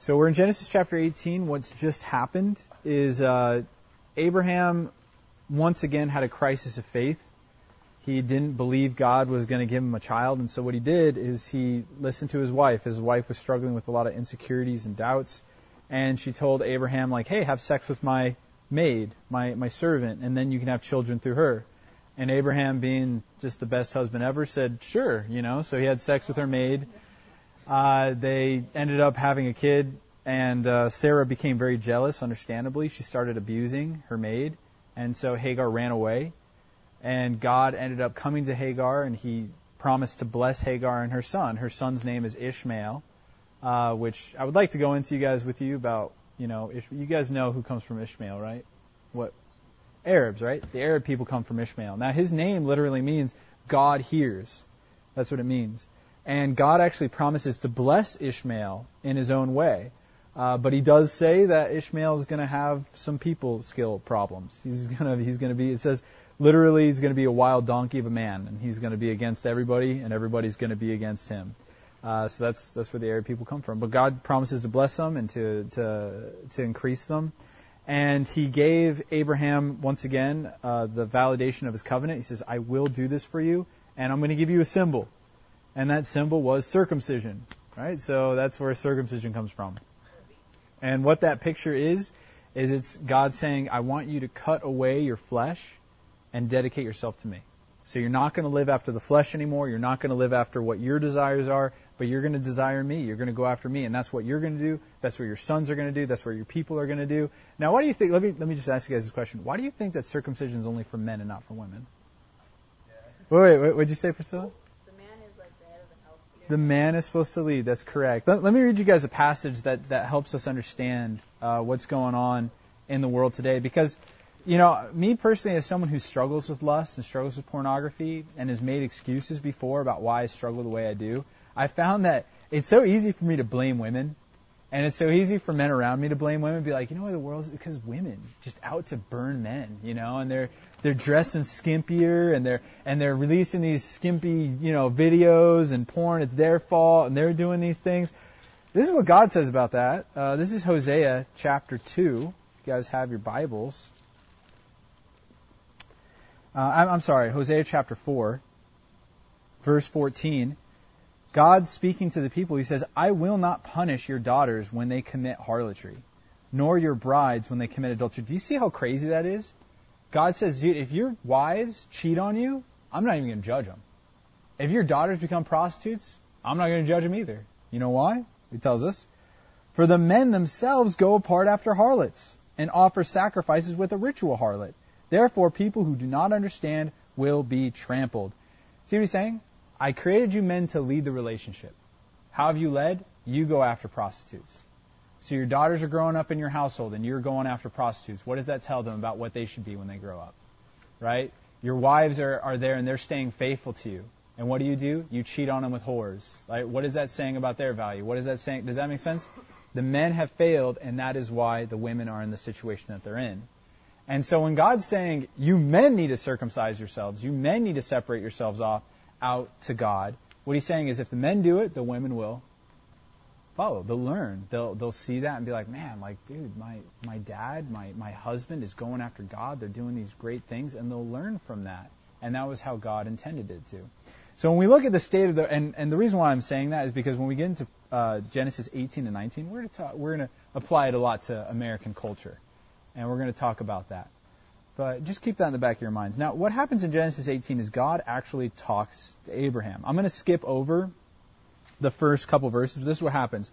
So we're in Genesis chapter 18. What's just happened is Abraham once again had a crisis of faith. He didn't believe God was going to give him a child, and so what he did is he listened to his wife. His wife was struggling with a lot of insecurities and doubts, and she told Abraham, like, hey, have sex with my maid, my servant, and then you can have children through her. And Abraham, being just the best husband ever, said, sure, so he had sex with her maid. They ended up having a kid, and Sarah became very jealous, understandably. She started abusing her maid, and so Hagar ran away. And God ended up coming to Hagar, and he promised to bless Hagar and her son. Her son's name is Ishmael, which I would like to go into with you about, you guys know who comes from Ishmael, right? What? Arabs, right? The Arab people come from Ishmael. Now, his name literally means God hears. That's what it means. And God actually promises to bless Ishmael in his own way. But he does say that Ishmael is going to have some people skill problems. He's going to be, it says, literally he's going to be a wild donkey of a man, and he's going to be against everybody, and everybody's going to be against him. So that's where the Arab people come from. But God promises to bless them and to increase them. And he gave Abraham, once again, the validation of his covenant. He says, I will do this for you, and I'm going to give you a symbol. And that symbol was circumcision, right? So that's where circumcision comes from. And what that picture is it's God saying, I want you to cut away your flesh and dedicate yourself to me. So you're not going to live after the flesh anymore. You're not going to live after what your desires are, but you're going to desire me. You're going to go after me, and that's what you're going to do. That's what your sons are going to do. That's what your people are going to do. Now, why do you think? Let me just ask you guys this question. Why do you think that circumcision is only for men and not for women? Wait, what'd you say, Priscilla? The man is like the head of the house. The man is supposed to lead. That's correct. Let me read you guys a passage that helps us understand what's going on in the world today, because me personally, as someone who struggles with lust and struggles with pornography and has made excuses before about why I struggle the way I do, I found that it's so easy for me to blame women, and it's so easy for men around me to blame women, be like, why the world is, because women just out to burn men, and they're dressing skimpier, and they're releasing these skimpy, videos and porn. It's their fault, and they're doing these things. This is what God says about that. This is Hosea chapter 2. You guys have your Bibles. I'm sorry, Hosea chapter 4, verse 14. God speaking to the people, he says, I will not punish your daughters when they commit harlotry, nor your brides when they commit adultery. Do you see how crazy that is? God says, dude, if your wives cheat on you, I'm not even going to judge them. If your daughters become prostitutes, I'm not going to judge them either. You know why? He tells us, for the men themselves go apart after harlots and offer sacrifices with a ritual harlot. Therefore, people who do not understand will be trampled. See what he's saying? I created you men to lead the relationship. How have you led? You go after prostitutes. So your daughters are growing up in your household and you're going after prostitutes. What does that tell them about what they should be when they grow up? Right? Your wives are there and they're staying faithful to you. And what do? You cheat on them with whores. Right? What is that saying about their value? What is that saying? Does that make sense? The men have failed, and that is why the women are in the situation that they're in. And so when God's saying, you men need to circumcise yourselves, you men need to separate yourselves off out to God, what he's saying is if the men do it, the women will follow. They'll learn. They'll see that and be like, man, dude, my dad, my husband is going after God. They're doing these great things, and they'll learn from that. And that was how God intended it to. So when we look at the state of and the reason why I'm saying that is because when we get into Genesis 18 and 19, we're going to apply it a lot to American culture. And we're going to talk about that. But just keep that in the back of your minds. Now, what happens in Genesis 18 is God actually talks to Abraham. I'm going to skip over the first couple verses, but this is what happens.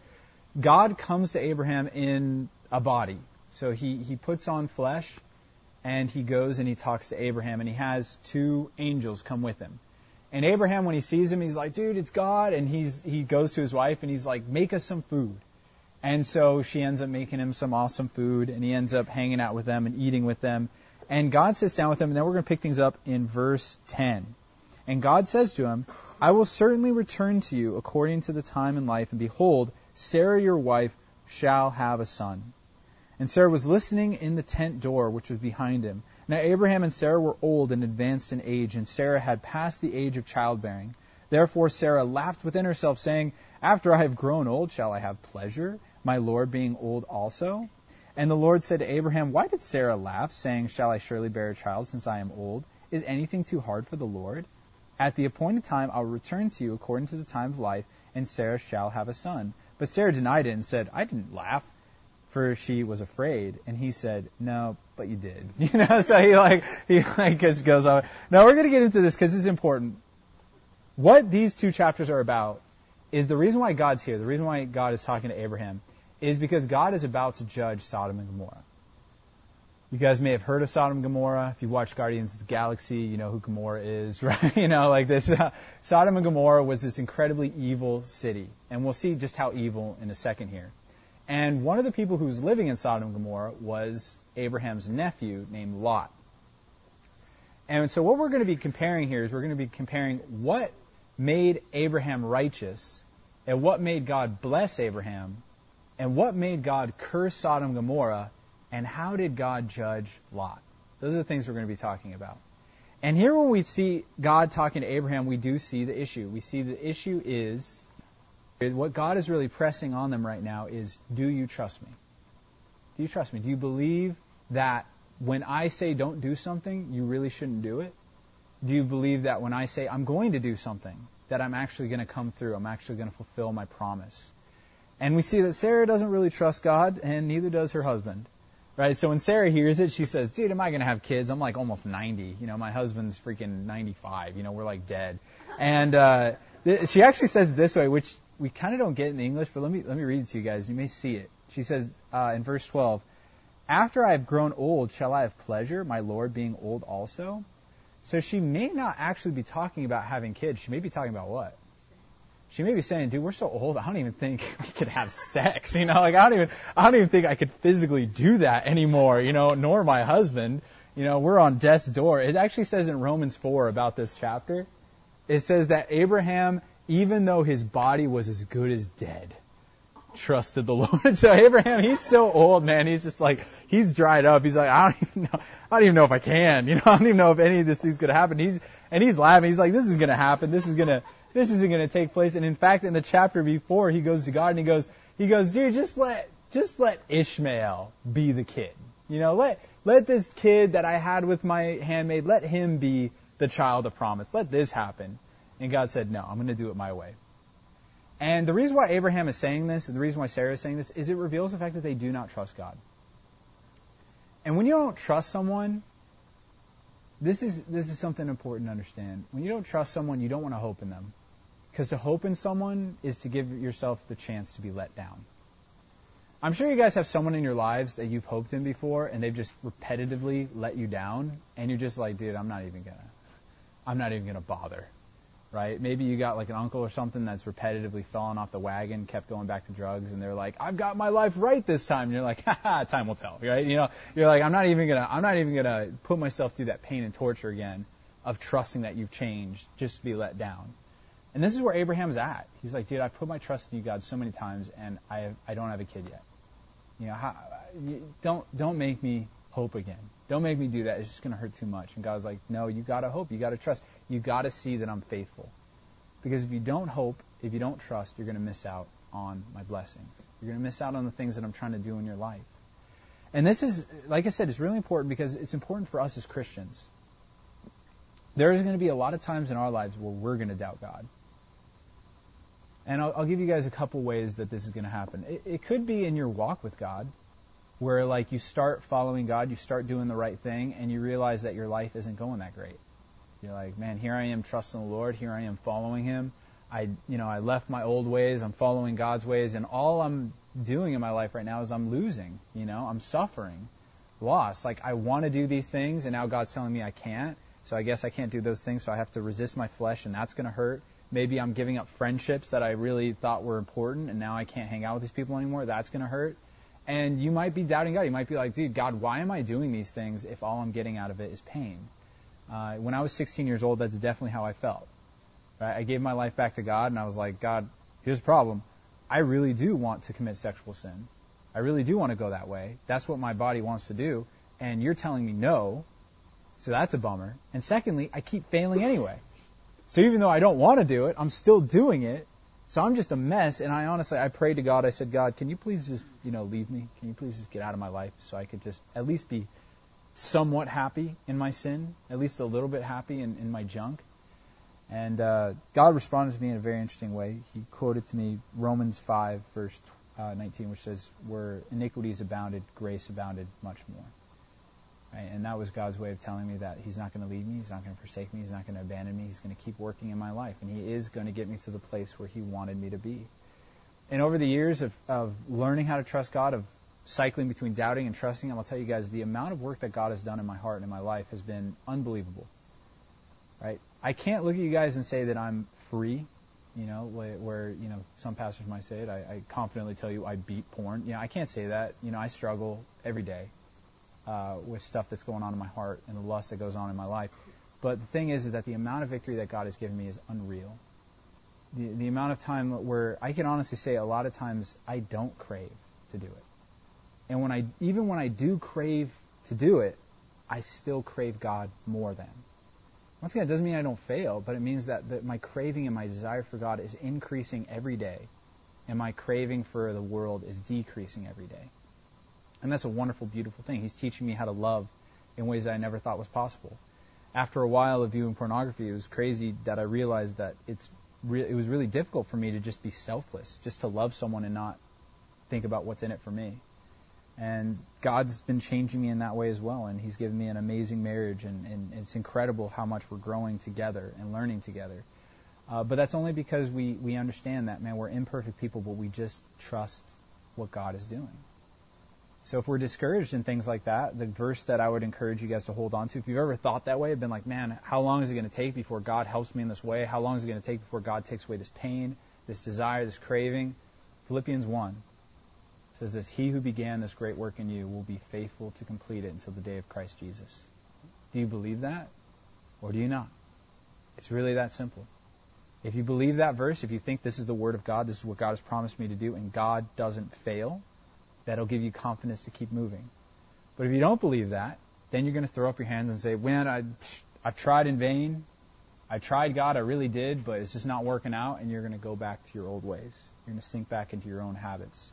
God comes to Abraham in a body. So he puts on flesh, and he goes and he talks to Abraham, and he has two angels come with him. And Abraham, when he sees him, he's like, dude, it's God. And he goes to his wife, and he's like, make us some food. And so she ends up making him some awesome food, and he ends up hanging out with them and eating with them. And God sits down with him, and then we're going to pick things up in verse 10. And God says to him, I will certainly return to you according to the time and life, and behold, Sarah your wife shall have a son. And Sarah was listening in the tent door, which was behind him. Now Abraham and Sarah were old and advanced in age, and Sarah had passed the age of childbearing. Therefore Sarah laughed within herself, saying, After I have grown old, shall I have pleasure, my Lord being old also? And the Lord said to Abraham, Why did Sarah laugh, saying, Shall I surely bear a child, since I am old? Is anything too hard for the Lord? At the appointed time I will return to you according to the time of life, and Sarah shall have a son. But Sarah denied it and said, I didn't laugh, for she was afraid. And he said, No, but you did. So he just goes on. Now we're going to get into this because it's important. What these two chapters are about is the reason why God's here, the reason why God is talking to Abraham, is because God is about to judge Sodom and Gomorrah. You guys may have heard of Sodom and Gomorrah. If you watch Guardians of the Galaxy, you know who Gomorrah is, right? Sodom and Gomorrah was this incredibly evil city. And we'll see just how evil in a second here. And one of the people who was living in Sodom and Gomorrah was Abraham's nephew named Lot. And so what we're going to be comparing here is we're going to be comparing what made Abraham righteous and what made God bless Abraham and what made God curse Sodom and Gomorrah, and how did God judge Lot? Those are the things we're going to be talking about. And here when we see God talking to Abraham, we do see the issue. We see the issue is, what God is really pressing on them right now is, do you trust me? Do you trust me? Do you believe that when I say don't do something, you really shouldn't do it? Do you believe that when I say I'm going to do something, that I'm actually going to come through, I'm actually going to fulfill my promise? And we see that Sarah doesn't really trust God, and neither does her husband. Right? So when Sarah hears it, she says, dude, am I going to have kids? I'm like almost 90. My husband's freaking 95. We're like dead. And she actually says it this way, which we kind of don't get in English, but let me read it to you guys. You may see it. She says in verse 12, After I have grown old, shall I have pleasure, my Lord being old also? So she may not actually be talking about having kids. She may be talking about what? She may be saying, dude, we're so old, I don't even think we could have sex. I don't even think I could physically do that anymore, nor my husband. We're on death's door. It actually says in Romans 4 about this chapter, it says that Abraham, even though his body was as good as dead, trusted the Lord. So Abraham, he's so old, man. He's just like, he's dried up. He's like, I don't even know if I can. I don't even know if any of this thing's going to happen. He's laughing. He's like, this is going to happen. This isn't going to take place. And in fact, in the chapter before, he goes to God and he goes, dude, just let Ishmael be the kid. Let this kid that I had with my handmaid, let him be the child of promise. Let this happen. And God said, no, I'm going to do it my way. And the reason why Abraham is saying this, and the reason why Sarah is saying this, is it reveals the fact that they do not trust God. And when you don't trust someone, this is something important to understand. When you don't trust someone, you don't want to hope in them. Because to hope in someone is to give yourself the chance to be let down. I'm sure you guys have someone in your lives that you've hoped in before, and they've just repetitively let you down, and you're just like, dude, I'm not even gonna bother. Right? Maybe you got like an uncle or something that's repetitively fallen off the wagon, kept going back to drugs, and they're like, I've got my life right this time. And you're like, haha, time will tell, right? You're like, I'm not even gonna put myself through that pain and torture again of trusting that you've changed just to be let down. And this is where Abraham's at. He's like, dude, I put my trust in you, God, so many times, and I don't have a kid yet. Don't make me hope again. Don't make me do that. It's just going to hurt too much. And God's like, no, you got to hope. You got to trust. You got to see that I'm faithful. Because if you don't hope, if you don't trust, you're going to miss out on my blessings. You're going to miss out on the things that I'm trying to do in your life. And this is, like I said, it's really important because it's important for us as Christians. There is going to be a lot of times in our lives where we're going to doubt God. And I'll give you guys a couple ways that this is going to happen. It could be in your walk with God, where like you start following God, you start doing the right thing, and you realize that your life isn't going that great. You're like, man, here I am trusting the Lord, here I am following Him. I left my old ways, I'm following God's ways, and all I'm doing in my life right now is I'm losing. I'm suffering, loss. Like I want to do these things, and now God's telling me I can't. So I guess I can't do those things, so I have to resist my flesh, and that's going to hurt. Maybe I'm giving up friendships that I really thought were important, and now I can't hang out with these people anymore. That's going to hurt. And you might be doubting God. You might be like, dude, God, why am I doing these things if all I'm getting out of it is pain? When I was 16 years old, that's definitely how I felt. Right? I gave my life back to God, and I was like, God, here's the problem. I really do want to commit sexual sin. I really do want to go that way. That's what my body wants to do. And you're telling me no, so that's a bummer. And secondly, I keep failing anyway. So even though I don't want to do it, I'm still doing it. So I'm just a mess. And I prayed to God. I said, God, can you please just, leave me? Can you please just get out of my life so I could just at least be somewhat happy in my sin, at least a little bit happy in my junk? And God responded to me in a very interesting way. He quoted to me Romans 5, verse 19, which says, where iniquities abounded, grace abounded much more. Right? And that was God's way of telling me that He's not going to leave me, He's not going to forsake me, He's not going to abandon me, He's going to keep working in my life. And He is going to get me to the place where He wanted me to be. And over the years of learning how to trust God, of cycling between doubting and trusting Him, I'll tell you guys, the amount of work that God has done in my heart and in my life has been unbelievable. Right? I can't look at you guys and say that I'm free, where some pastors might say it. I confidently tell you I beat porn. I can't say that. I struggle every day with stuff that's going on in my heart and the lust that goes on in my life. But the thing is that the amount of victory that God has given me is unreal. The amount of time where I can honestly say a lot of times I don't crave to do it. And even when I do crave to do it, I still crave God more than. Once again, it doesn't mean I don't fail, but it means that my craving and my desire for God is increasing every day, and my craving for the world is decreasing every day. And that's a wonderful, beautiful thing. He's teaching me how to love in ways that I never thought was possible. After a while of viewing pornography, it was crazy that I realized that it was really difficult for me to just be selfless, just to love someone and not think about what's in it for me. And God's been changing me in that way as well, and He's given me an amazing marriage, and it's incredible how much we're growing together and learning together. But that's only because we understand that, man, we're imperfect people, but we just trust what God is doing. So if we're discouraged in things like that, the verse that I would encourage you guys to hold on to, if you've ever thought that way, been like, man, how long is it going to take before God helps me in this way? How long is it going to take before God takes away this pain, this desire, this craving? Philippians 1 says this, He who began this great work in you will be faithful to complete it until the day of Christ Jesus. Do you believe that? Or do you not? It's really that simple. If you believe that verse, if you think this is the Word of God, this is what God has promised me to do, and God doesn't fail, that'll give you confidence to keep moving. But if you don't believe that, then you're going to throw up your hands and say, man, I've tried in vain. I tried, God, I really did, but it's just not working out, and you're going to go back to your old ways. You're going to sink back into your own habits.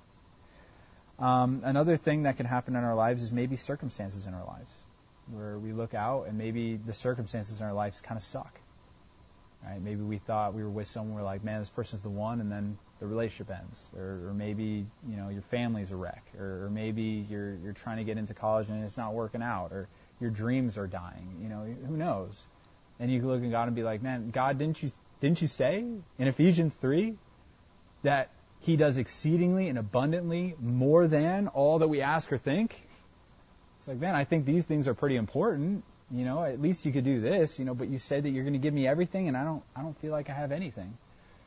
Another thing that can happen in our lives is maybe circumstances in our lives, where we look out and maybe the circumstances in our lives kind of suck. Right? Maybe we thought we were with someone, we're like, man, this person's the one, and then the relationship ends. Or maybe your family's a wreck, or maybe you're trying to get into college and it's not working out, or your dreams are dying. Who knows? And you can look at God and be like, man, God, didn't you say in Ephesians 3 that He does exceedingly and abundantly more than all that we ask or think? It's like, man, I think these things are pretty important. At least you could do this, but you said that you're going to give me everything, and I don't feel like I have anything.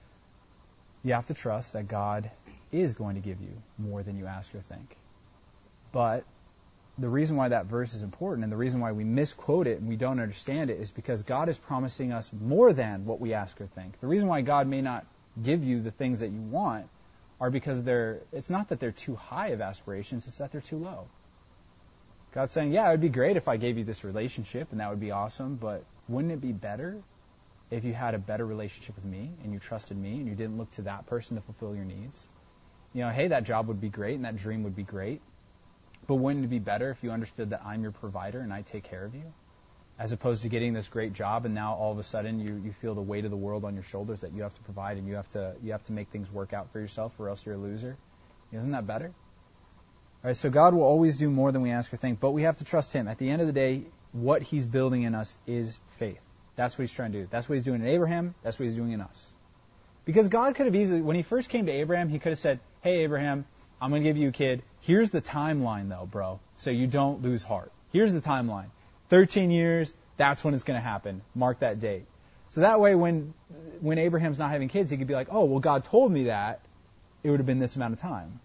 You have to trust that God is going to give you more than you ask or think. But the reason why that verse is important, and the reason why we misquote it and we don't understand it, is because God is promising us more than what we ask or think. The reason why God may not give you the things that you want are because it's not that they're too high of aspirations, it's that they're too low. God's saying, yeah, it would be great if I gave you this relationship, and that would be awesome, but wouldn't it be better if you had a better relationship with me, and you trusted me, and you didn't look to that person to fulfill your needs? Hey, that job would be great, and that dream would be great, but wouldn't it be better if you understood that I'm your provider and I take care of you? As opposed to getting this great job, and now all of a sudden you feel the weight of the world on your shoulders that you have to provide, and you have to make things work out for yourself, or else you're a loser. Isn't that better? All right, so God will always do more than we ask or think, but we have to trust Him. At the end of the day, what He's building in us is faith. That's what He's trying to do. That's what He's doing in Abraham. That's what He's doing in us. Because God could have easily, when He first came to Abraham, He could have said, hey, Abraham, I'm going to give you a kid. Here's the timeline, though, bro, so you don't lose heart. Here's the timeline. 13 years, that's when it's going to happen. Mark that date. So that way, when Abraham's not having kids, he could be like, oh, well, God told me that. It would have been this amount of time.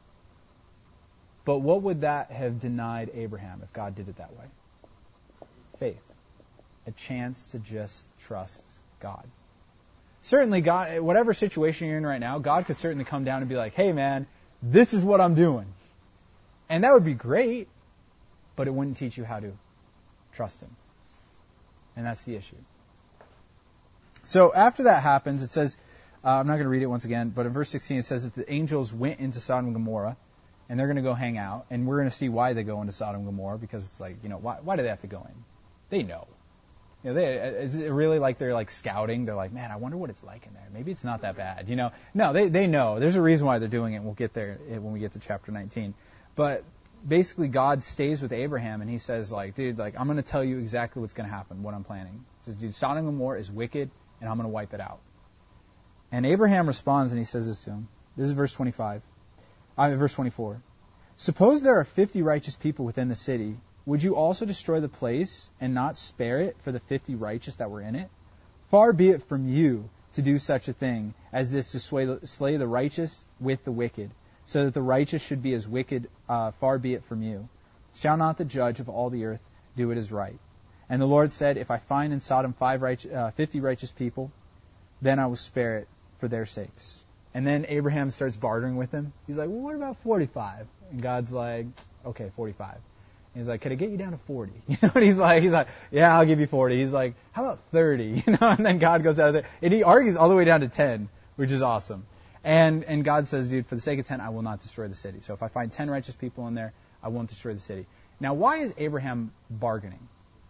But what would that have denied Abraham if God did it that way? Faith. A chance to just trust God. Certainly, God, whatever situation you're in right now, God could certainly come down and be like, hey, man, this is what I'm doing. And that would be great, but it wouldn't teach you how to trust Him. And that's the issue. So after that happens, it says, I'm not going to read it once again, but in verse 16 it says that the angels went into Sodom and Gomorrah, and they're going to go hang out, and we're going to see why they go into Sodom and Gomorrah, because it's like, why do they have to go in? They know. Is it really like they're like scouting? They're like, man, I wonder what it's like in there. Maybe it's not that bad. No, they know. There's a reason why they're doing it. We'll get there when we get to chapter 19. But basically, God stays with Abraham, and he says, like, dude, like, I'm going to tell you exactly what's going to happen, what I'm planning. He says, dude, Sodom and Gomorrah is wicked, and I'm going to wipe it out. And Abraham responds, and he says this to him. This is verse 24. Suppose there are 50 righteous people within the city. Would you also destroy the place and not spare it for the 50 righteous that were in it? Far be it from you to do such a thing as this, to slay the righteous with the wicked, so that the righteous should be as wicked. Far be it from you. Shall not the judge of all the earth do what is right? And the Lord said, if I find in Sodom 50 righteous people, then I will spare it for their sakes. And then Abraham starts bartering with him. He's like, well, what about 45? And God's like, okay, 45. He's like, could I get you down to 40? And he's like, yeah, I'll give you 40. He's like, how about 30? And then God goes out of there, and he argues all the way down to 10, which is awesome. And God says, dude, for the sake of 10, I will not destroy the city. So if I find 10 righteous people in there, I won't destroy the city. Now, why is Abraham bargaining?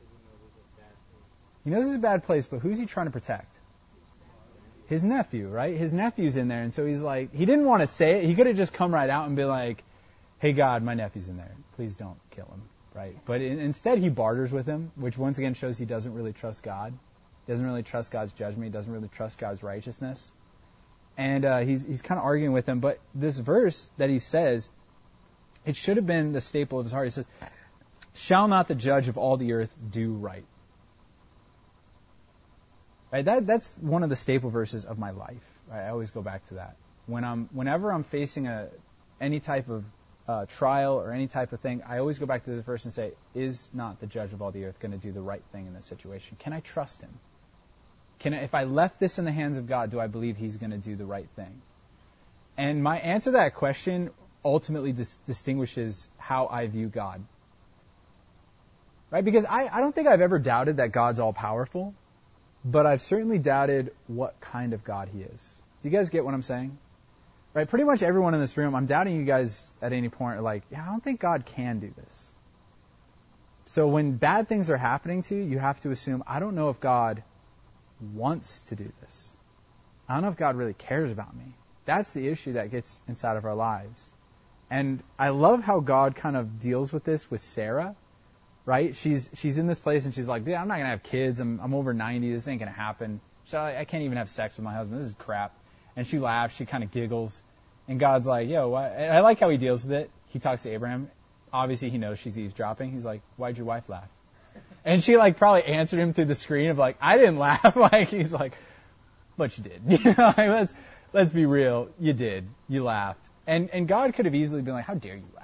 He knows it's a bad place, but who's he trying to protect? His nephew, right? His nephew's in there, and so he's like, he didn't want to say it. He could have just come right out and be like, hey, God, my nephew's in there. Please don't kill him, right? But instead he barters with him, which once again shows he doesn't really trust God. He doesn't really trust God's judgment. He doesn't really trust God's righteousness. And he's kind of arguing with him. But this verse that he says, it should have been the staple of his heart. He says, shall not the judge of all the earth do right? Right? That's one of the staple verses of my life. Right? I always go back to that. Whenever I'm facing any type of trial or any type of thing, I always go back to this verse and say, is not the judge of all the earth going to do the right thing in this situation? Can I trust him? If I left this in the hands of God, do I believe he's going to do the right thing? And my answer to that question ultimately distinguishes how I view God. Right? Because I don't think I've ever doubted that God's all-powerful, but I've certainly doubted what kind of God he is. Do you guys get what I'm saying? Right? Pretty much everyone in this room, I'm doubting you guys at any point are like, yeah, I don't think God can do this. So when bad things are happening to you, you have to assume, I don't know if God wants to do this. I don't know if God really cares about me. That's the issue that gets inside of our lives. And I love how God kind of deals with this with Sarah. Right? She's in this place and she's like, dude, I'm not going to have kids. I'm over 90. This ain't going to happen. I can't even have sex with my husband. This is crap. And she laughs. She kind of giggles. And God's like, yo, what? And I like how he deals with it. He talks to Abraham. Obviously, he knows she's eavesdropping. He's like, why'd your wife laugh? And she like probably answered him through the screen of like, I didn't laugh. Like, he's like, but you did. Like, let's be real. You did. You laughed. And God could have easily been like, how dare you laugh?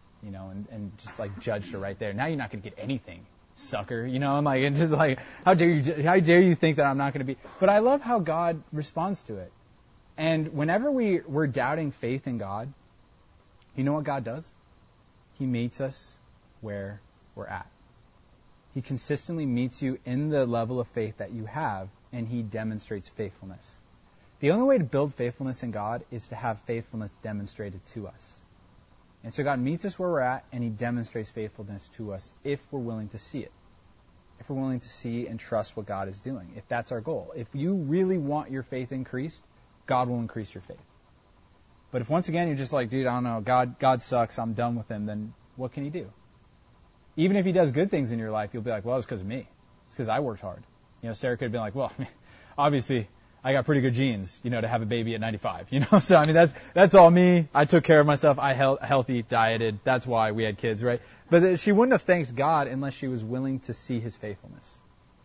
And just like judged her right there. Now you're not going to get anything, sucker. I'm like, and just like, how dare you think that I'm not going to be? But I love how God responds to it. And whenever we're doubting faith in God, you know what God does? He meets us where we're at. He consistently meets you in the level of faith that you have, and he demonstrates faithfulness. The only way to build faithfulness in God is to have faithfulness demonstrated to us. And so God meets us where we're at, and he demonstrates faithfulness to us if we're willing to see it. If we're willing to see and trust what God is doing. If that's our goal. If you really want your faith increased, God will increase your faith. But if once again you're just like, dude, I don't know, God sucks, I'm done with him, then what can he do? Even if he does good things in your life, you'll be like, well, it's because of me. It's because I worked hard. Sarah could have been like, well, obviously, I got pretty good genes, to have a baby at 95, So, I mean, that's all me. I took care of myself. I healthy, dieted. That's why we had kids, right? But she wouldn't have thanked God unless she was willing to see his faithfulness.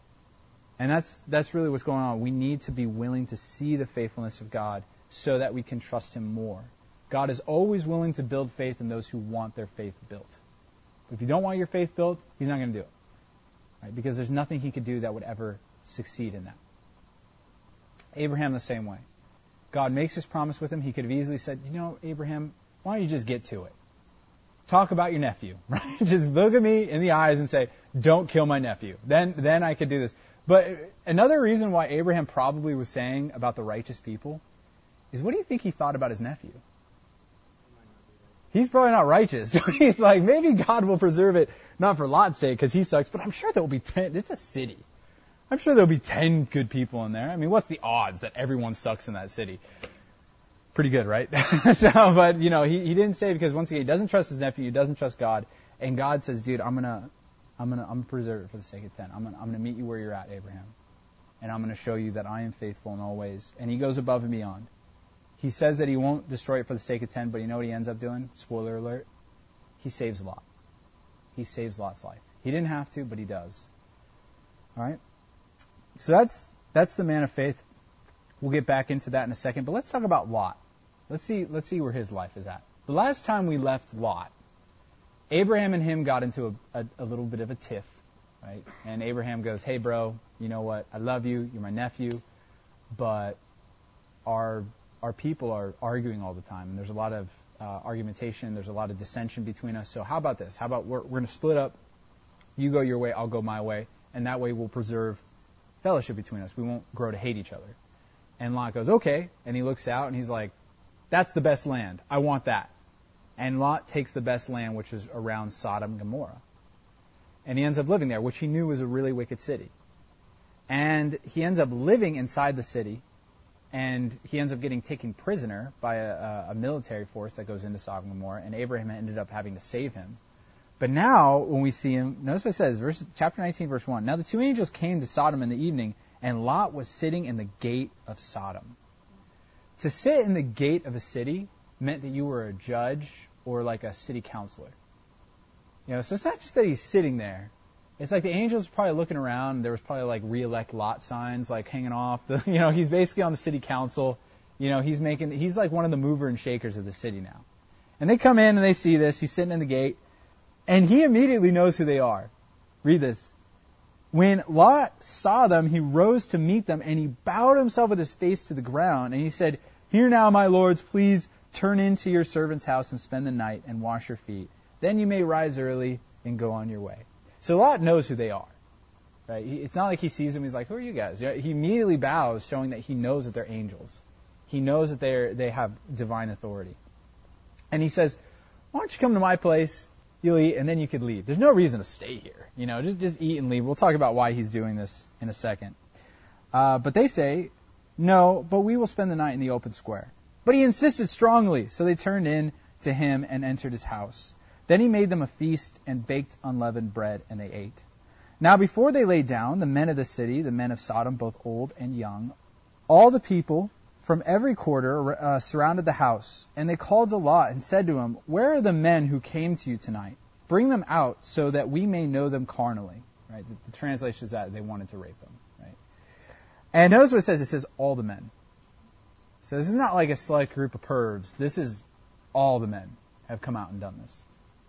And that's really what's going on. We need to be willing to see the faithfulness of God so that we can trust him more. God is always willing to build faith in those who want their faith built. If you don't want your faith built, he's not going to do it. Right? Because there's nothing he could do that would ever succeed in that. Abraham the same way. God makes his promise with him. He could have easily said, Abraham, why don't you just get to it? Talk about your nephew, right? Just look at me in the eyes and say, don't kill my nephew. Then I could do this. But another reason why Abraham probably was saying about the righteous people is, what do you think he thought about his nephew? He's probably not righteous. So he's like, maybe God will preserve it, not for Lot's sake, because he sucks, but I'm sure there will be 10. It's a city. I'm sure there'll be 10 good people in there. I mean, what's the odds that everyone sucks in that city? Pretty good, right? But he didn't say it because, once again, he doesn't trust his nephew, he doesn't trust God, and God says, dude, I'm gonna preserve it for the sake of 10. I'm gonna meet you where you're at, Abraham, and I'm gonna show you that I am faithful in all ways. And he goes above and beyond. He says that he won't destroy it for the sake of 10, but you know what he ends up doing? Spoiler alert. He saves Lot. He saves Lot's life. He didn't have to, but he does. All right? So that's the man of faith. We'll get back into that in a second, but let's talk about Lot. Let's see where his life is at. The last time we left Lot, Abraham and him got into a little bit of a tiff, right? And Abraham goes, hey, bro, you know what? I love you. You're my nephew, but our people are arguing all the time, and there's a lot of argumentation, there's a lot of dissension between us. So how about this? How about we're going to split up? You go your way, I'll go my way, and that way we'll preserve fellowship between us. We won't grow to hate each other. And Lot goes, okay, and he looks out and he's like, that's the best land. I want that. And Lot takes the best land, which is around Sodom and Gomorrah. And he ends up living there, which he knew was a really wicked city. And he ends up living inside the city. And he ends up getting taken prisoner by a military force that goes into Sodom and Gomorrah, and Abraham ended up having to save him. But now, when we see him, notice what it says, chapter 19, verse 1. Now the two angels came to Sodom in the evening, and Lot was sitting in the gate of Sodom. To sit in the gate of a city meant that you were a judge or like a city councilor. So it's not just that he's sitting there. It's like the angels were probably looking around, and there was probably like re-elect Lot signs like hanging off. He's basically on the city council. He's like one of the mover and shakers of the city now. And they come in and they see this. He's sitting in the gate, and he immediately knows who they are. Read this. When Lot saw them, he rose to meet them, and he bowed himself with his face to the ground, and he said, "Here now, my lords, please turn into your servant's house and spend the night and wash your feet. Then you may rise early and go on your way." So Lot knows who they are, right? It's not like he sees them. He's like, "Who are you guys?" He immediately bows, showing that he knows that they're angels. He knows that they have divine authority. And he says, "Why don't you come to my place? You'll eat, and then you could leave." There's no reason to stay here. Just eat and leave. We'll talk about why he's doing this in a second. But they say, "No, but we will spend the night in the open square." But he insisted strongly, so they turned in to him and entered his house. Then he made them a feast and baked unleavened bread, and they ate. Now before they lay down, the men of the city, the men of Sodom, both old and young, all the people from every quarter surrounded the house. And they called to Lot and said to him, "Where are the men who came to you tonight? Bring them out so that we may know them carnally." Right? The translation is that they wanted to rape them. Right? And notice what it says. It says all the men. So this is not like a select group of pervs. This is all the men have come out and done this.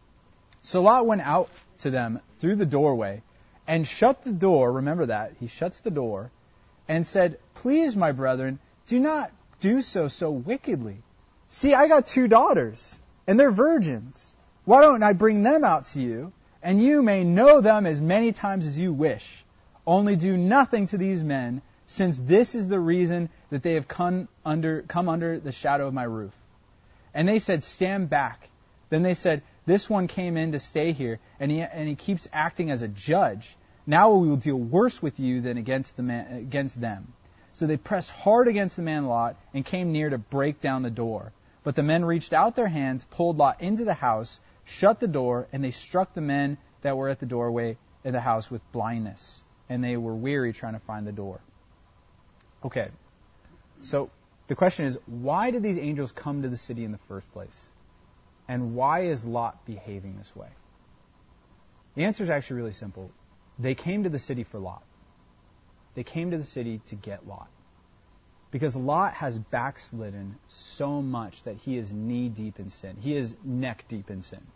So Lot went out to them through the doorway and shut the door. Remember that. He shuts the door and said, "Please, my brethren, do not do so wickedly. See, I got 2 daughters, and they're virgins. Why don't I bring them out to you, and you may know them as many times as you wish. Only do nothing to these men, since this is the reason that they have come under the shadow of my roof." And they said, "Stand back." Then they said, "This one came in to stay here, and he keeps acting as a judge. Now we will deal worse with you than against them." So they pressed hard against the man Lot and came near to break down the door. But the men reached out their hands, pulled Lot into the house, shut the door, and they struck the men that were at the doorway of the house with blindness. And they were weary trying to find the door. Okay, so the question is, why did these angels come to the city in the first place? And why is Lot behaving this way? The answer is actually really simple. They came to the city for Lot. They came to the city to get Lot. Because Lot has backslidden so much that he is knee-deep in sin. He is neck-deep in sin.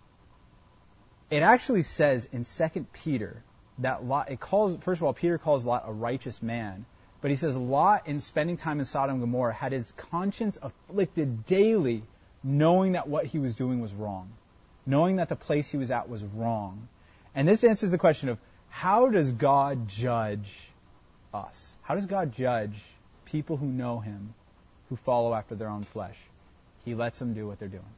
It actually says in 2 Peter that Lot, first of all, Peter calls Lot a righteous man. But he says Lot, in spending time in Sodom and Gomorrah, had his conscience afflicted daily, knowing that what he was doing was wrong. Knowing that the place he was at was wrong. And this answers the question of, how does God judge us? How does God judge people who know Him, who follow after their own flesh? He lets them do what they're doing.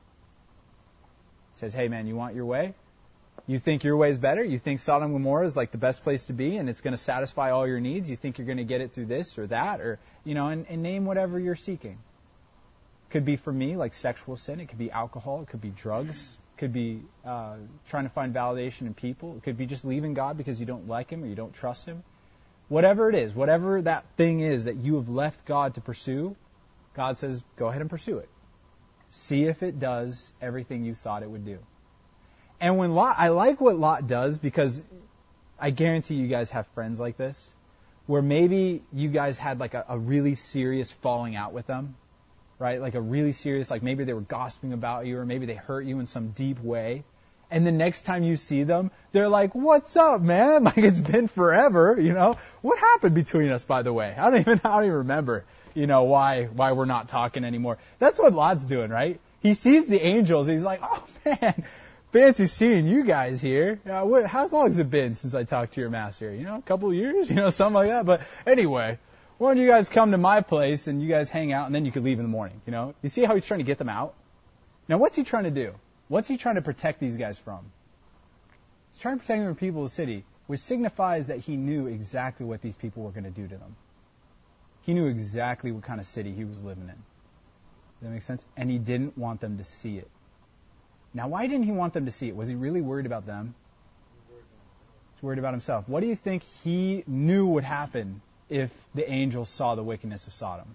He says, hey man, you want your way? You think your way is better? You think Sodom and Gomorrah is like the best place to be and it's going to satisfy all your needs? You think you're going to get it through this or that? Or, and name whatever you're seeking. Could be for me like sexual sin. It could be alcohol. It could be drugs. It could be trying to find validation in people. It could be just leaving God because you don't like Him or you don't trust Him. Whatever it is, whatever that thing is that you have left God to pursue, God says, go ahead and pursue it. See if it does everything you thought it would do. And when I like what Lot does, because I guarantee you guys have friends like this, where maybe you guys had like a really serious falling out with them, right? Like a really serious, like maybe they were gossiping about you, or maybe they hurt you in some deep way. And the next time you see them, they're like, what's up, man? Like it's been forever, What happened between us, by the way? I don't even remember, why we're not talking anymore. That's what Lot's doing, right? He sees the angels. He's like, oh man, fancy seeing you guys here. How long has it been since I talked to your master? A couple of years, something like that. But anyway, why don't you guys come to my place and you guys hang out and then you could leave in the morning, You see how he's trying to get them out? Now, what's he trying to do? What's he trying to protect these guys from? He's trying to protect them from people of the city, which signifies that he knew exactly what these people were going to do to them. He knew exactly what kind of city he was living in. Does that make sense? And he didn't want them to see it. Now, why didn't he want them to see it? Was he really worried about them? He's worried about himself. What do you think he knew would happen if the angels saw the wickedness of Sodom?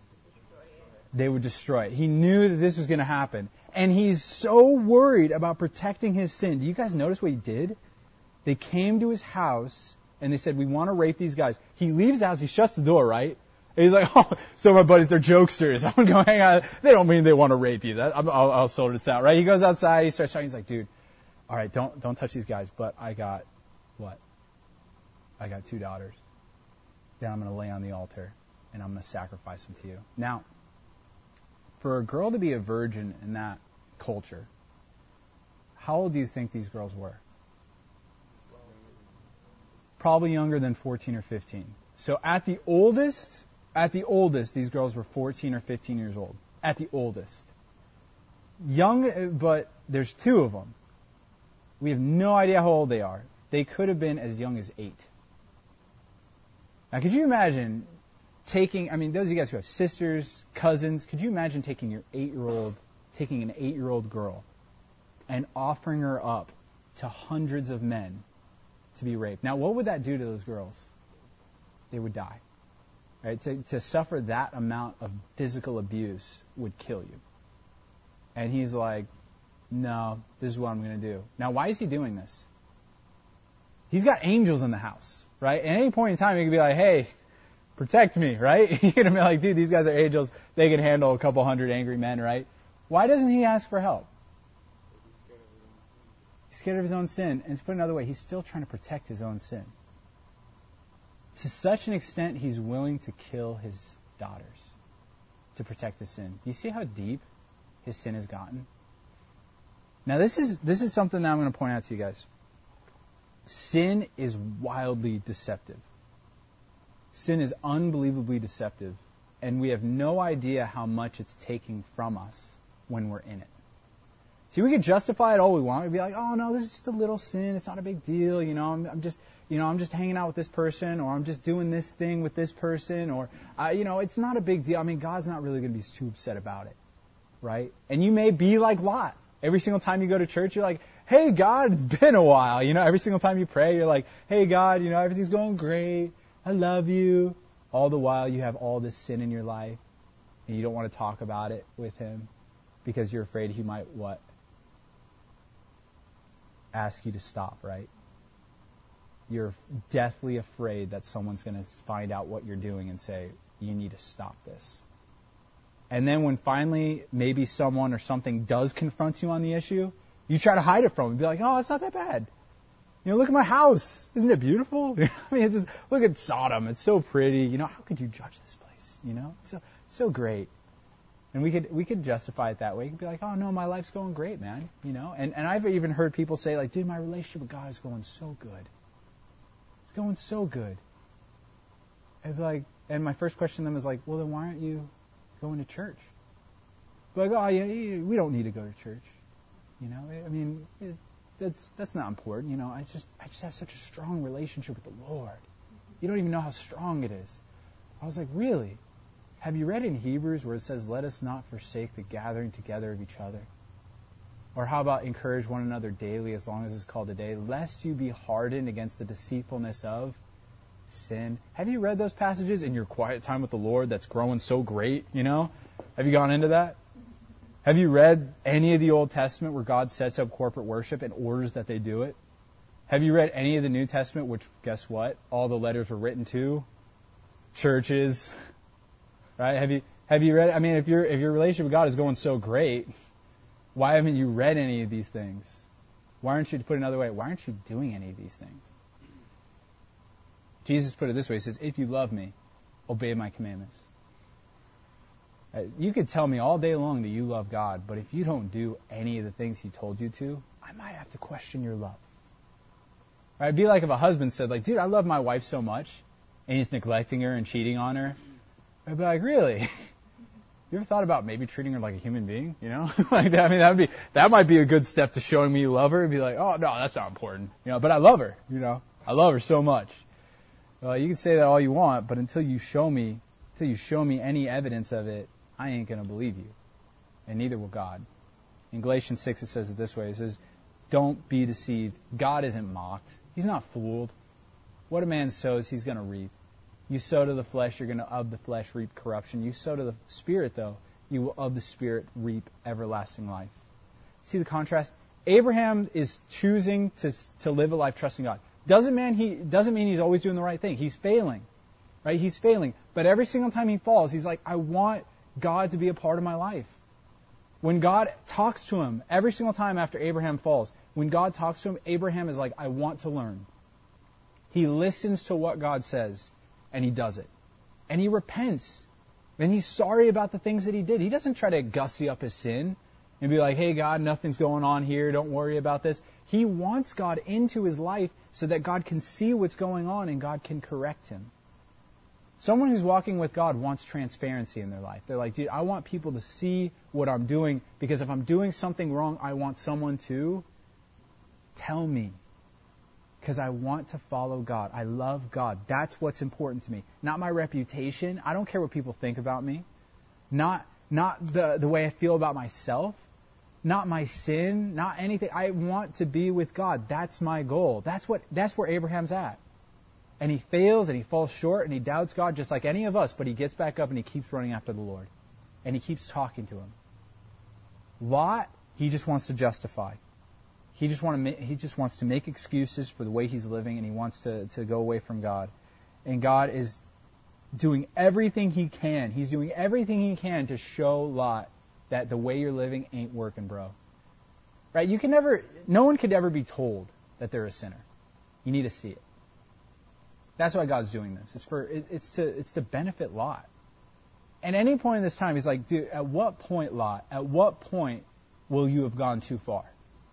They would destroy it. He knew that this was going to happen. And he's so worried about protecting his sin. Do you guys notice what he did? They came to his house and they said, we want to rape these guys. He leaves the house. He shuts the door, right? And he's like, oh, so my buddies, they're jokesters. I'm going to go hang out. They don't mean they want to rape you. I'll sort this out, right? He goes outside. He starts talking. He's like, dude, all right, don't touch these guys. But I got what? I got 2 daughters. Then I'm going to lay on the altar and I'm going to sacrifice them to you. Now, for a girl to be a virgin in that culture, how old do you think these girls were? Probably younger than 14 or 15. So at the oldest, these girls were 14 or 15 years old. At the oldest. Young, but there's 2 of them. We have no idea how old they are. They could have been as young as 8. Now, could you imagine those of you guys who have sisters, cousins, could you imagine taking an 8-year-old girl and offering her up to hundreds of men to be raped? Now, what would that do to those girls? They would die. Right? To suffer that amount of physical abuse would kill you. And he's like, no, this is what I'm going to do. Now, why is he doing this? He's got angels in the house, right? At any point in time, he could be like, hey, protect me, right? You're going to be like, dude, these guys are angels. They can handle a couple hundred angry men, right? Why doesn't he ask for help? He's scared of his own sin. And to put it another way, he's still trying to protect his own sin. To such an extent, he's willing to kill his daughters to protect the sin. Do you see how deep his sin has gotten? Now, this is something that I'm going to point out to you guys. Sin is wildly deceptive. Sin is unbelievably deceptive, and we have no idea how much it's taking from us when we're in it. See, we can justify it all we want. We'd be like, oh no, this is just a little sin. It's not a big deal. I'm just hanging out with this person, or I'm just doing this thing with this person, or, it's not a big deal. I mean, God's not really going to be too upset about it, right? And you may be like Lot. Every single time you go to church, you're like, hey, God, it's been a while. Every single time you pray, you're like, hey, God, everything's going great. I love you. All the while, you have all this sin in your life, and you don't want to talk about it with him because you're afraid he might, what? Ask you to stop, right? You're deathly afraid that someone's going to find out what you're doing and say, you need to stop this. And then when finally maybe someone or something does confront you on the issue, you try to hide it from them. Be like, oh, it's not that bad. Look at my house. Isn't it beautiful? Look at Sodom. It's so pretty. How could you judge this place? It's so great. And we could justify it that way. You could be like, oh no, my life's going great, man. And I've even heard people say like, dude, my relationship with God is going so good. It's going so good. I'd be like, and my first question to them is like, well, then why aren't you going to church? Like, oh yeah, we don't need to go to church. You know, I mean, that's not important. You know, I just have such a strong relationship with the Lord. You don't even know how strong it is. I was like, really? Have you read in Hebrews where it says, let us not forsake the gathering together of each other? Or how about encourage one another daily as long as it's called a day, lest you be hardened against the deceitfulness of sin? Have you read those passages in your quiet time with the Lord that's growing so great, you know? Have you gone into that? Have you read any of the Old Testament where God sets up corporate worship and orders that they do it? Have you read any of the New Testament, which, guess what? All the letters were written to churches, right? Have you read? I mean, if your relationship with God is going so great, why haven't you read any of these things? Why aren't you, to put it another way, why aren't you doing any of these things? Jesus put it this way. He says, if you love me, obey my commandments. You could tell me all day long that you love God, but if you don't do any of the things He told you to, I might have to question your love. Right? It'd be like if a husband said, like, dude, I love my wife so much, and he's neglecting her and cheating on her. I'd be like, really? You ever thought about maybe treating her like a human being? You know, like that. I mean, that might be a good step to showing me you love her. And be like, oh no, that's not important. You know, but I love her. You know, I love her so much. You can say that all you want, but until you show me any evidence of it, I ain't gonna believe you, and neither will God. In Galatians 6, it says it this way. It says, don't be deceived. God isn't mocked. He's not fooled. What a man sows, he's going to reap. You sow to the flesh, you're going to of the flesh reap corruption. You sow to the Spirit, though, you will of the Spirit reap everlasting life. See the contrast? Abraham is choosing to live a life trusting God. Doesn't mean he's always doing the right thing. He's failing. Right? He's failing. But every single time he falls, he's like, I want God to be a part of my life. When God talks to him, every single time after Abraham falls, when God talks to him, Abraham is like, I want to learn. He listens to what God says, and he does it. And he repents. And he's sorry about the things that he did. He doesn't try to gussy up his sin and be like, hey, God, nothing's going on here. Don't worry about this. He wants God into his life so that God can see what's going on and God can correct him. Someone who's walking with God wants transparency in their life. They're like, dude, I want people to see what I'm doing, because if I'm doing something wrong, I want someone to tell me, because I want to follow God. I love God. That's what's important to me. Not my reputation. I don't care what people think about me. Not the way I feel about myself. Not my sin. Not anything. I want to be with God. That's my goal. That's where Abraham's at. And he fails and he falls short and he doubts God just like any of us, but he gets back up and he keeps running after the Lord. And he keeps talking to him. Lot, he just wants to justify. He just wants to make excuses for the way he's living, and he wants to go away from God. And God is doing everything he can. He's doing everything he can to show Lot that the way you're living ain't working, bro. Right? No one could ever be told that they're a sinner. You need to see it. That's why God's doing this. It's to benefit Lot. And at any point in this time, he's like, dude, at what point, Lot, at what point will you have gone too far?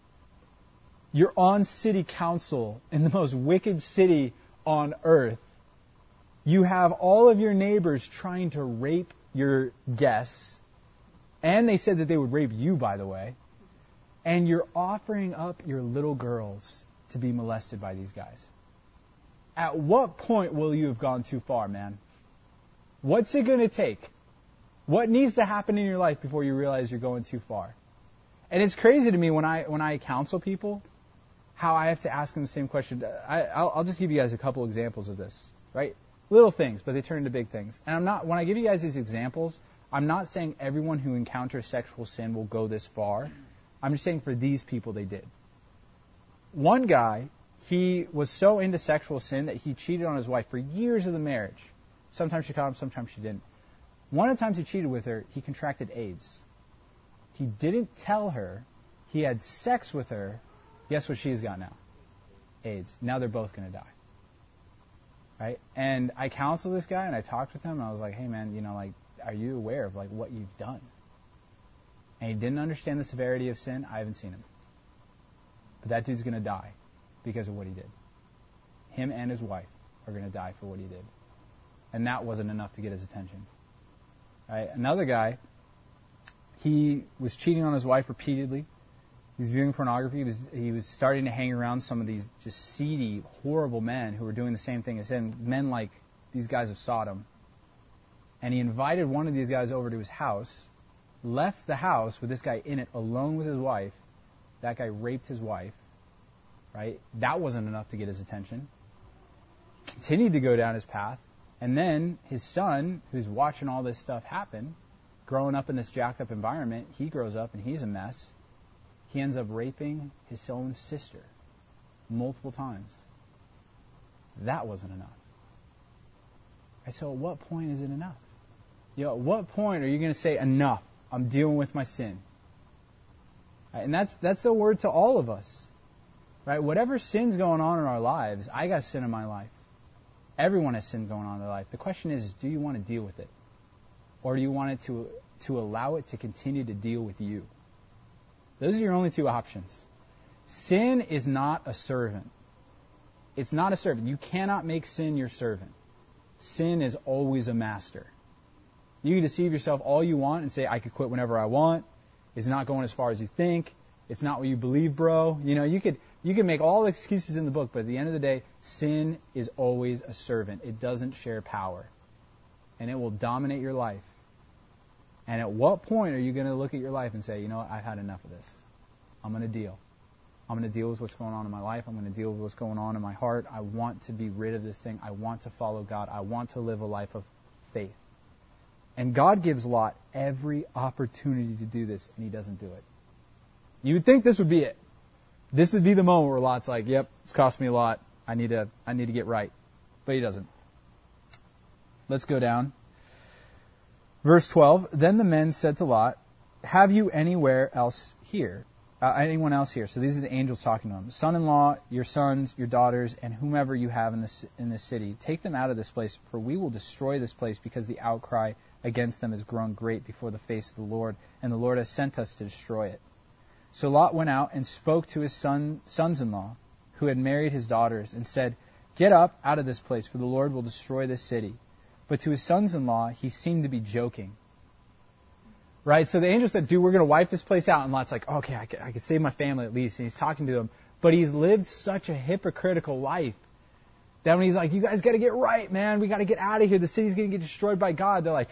You're on city council in the most wicked city on earth. You have all of your neighbors trying to rape your guests. And they said that they would rape you, by the way. And you're offering up your little girls to be molested by these guys. At what point will you have gone too far, man? What's it going to take? What needs to happen in your life before you realize you're going too far? And it's crazy to me when I counsel people, how I have to ask them the same question. I'll just give you guys a couple examples of this, right? Little things, but they turn into big things. And when I give you guys these examples, I'm not saying everyone who encounters sexual sin will go this far. I'm just saying for these people they did. One guy, he was so into sexual sin that he cheated on his wife for years of the marriage. Sometimes she caught him, sometimes she didn't. One of the times he cheated with her, he contracted AIDS. He didn't tell her. He had sex with her. Guess what she's got now? AIDS. Now they're both going to die. Right? And I counseled this guy and I talked with him and I was like, hey man, are you aware of what you've done? And he didn't understand the severity of sin. I haven't seen him. But that dude's going to die because of what he did. Him and his wife are going to die for what he did. and that wasn't enough to get his attention. Right? Another guy, he was cheating on his wife repeatedly. He was viewing pornography. He was starting to hang around some of these just seedy, horrible men who were doing the same thing as him, men like these guys of Sodom. And he invited one of these guys over to his house, left the house with this guy in it alone with his wife. That guy raped his wife. Right? That wasn't enough to get his attention. Continued to go down his path. And then his son, who's watching all this stuff happen, growing up in this jacked up environment, he grows up and he's a mess. He ends up raping his own sister multiple times. That wasn't enough. Right, so at what point is it enough? At what point are you going to say, enough, I'm dealing with my sin? Right, and that's the word to all of us. Right? Whatever sin's going on in our lives, I got sin in my life. Everyone has sin going on in their life. The question is, do you want to deal with it? Or do you want it to allow it to continue to deal with you? Those are your only two options. Sin is not a servant. It's not a servant. You cannot make sin your servant. Sin is always a master. You can deceive yourself all you want and say, I could quit whenever I want. It's not going as far as you think. It's not what you believe, bro. You can make all the excuses in the book, but at the end of the day, sin is always a servant. It doesn't share power. And it will dominate your life. And at what point are you going to look at your life and say, you know what, I've had enough of this. I'm going to deal. I'm going to deal with what's going on in my life. I'm going to deal with what's going on in my heart. I want to be rid of this thing. I want to follow God. I want to live a life of faith. And God gives Lot every opportunity to do this, and he doesn't do it. You would think this would be it. This would be the moment where Lot's like, yep, it's cost me a lot. I need to get right. But he doesn't. Let's go down. Verse 12, then the men said to Lot, have you anyone else here? So these are the angels talking to him. Son-in-law, your sons, your daughters, and whomever you have in this city, take them out of this place, for we will destroy this place because the outcry against them has grown great before the face of the Lord, and the Lord has sent us to destroy it. So Lot went out and spoke to his sons-in-law, who had married his daughters, and said, get up out of this place, for the Lord will destroy this city. But to his sons-in-law, he seemed to be joking. Right? So the angel said, dude, we're going to wipe this place out. And Lot's like, okay, I can save my family at least. And he's talking to them. But he's lived such a hypocritical life that when he's like, you guys got to get right, man. We got to get out of here. The city's going to get destroyed by God. They're like,